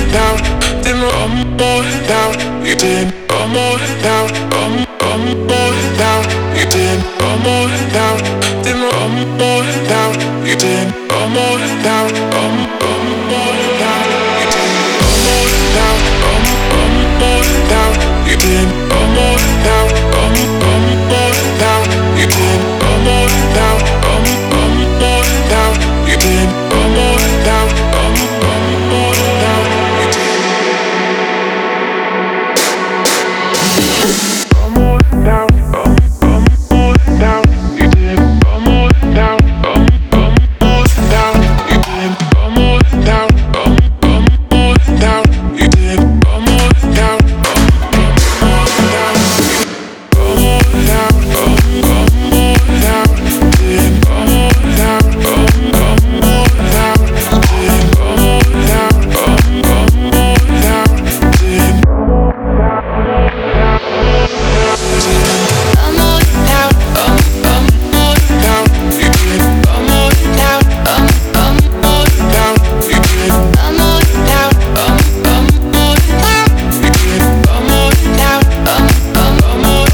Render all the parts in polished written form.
down, then I'm more down. You did, I'm more down, I'm more down. You did, I'm more down, then I'm more down. You did, I'm more down, I'm more down. You did, I'm more down, I'm more down. You did, I'm more down, I'm more down. You did, I'm more down, I'm more down. You did, I'm more down, I'm more down. You did. I'm more down, more down. You did, I'm more down, more down. You did, I'm more down, more down. You did, I'm more down, more down. I'm more down, more down. Did, I'm more down, more down. Did, I'm more down, more down. Did, I'm more down, more down. You did, I'm more down, more down. You did, I'm more down, more down. You did, I'm more down, more.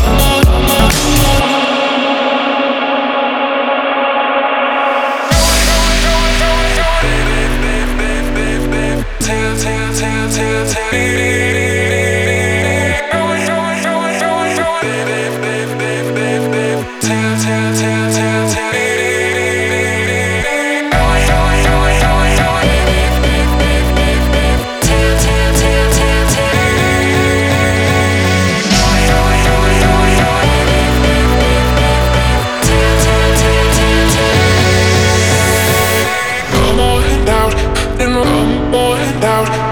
I'm more down,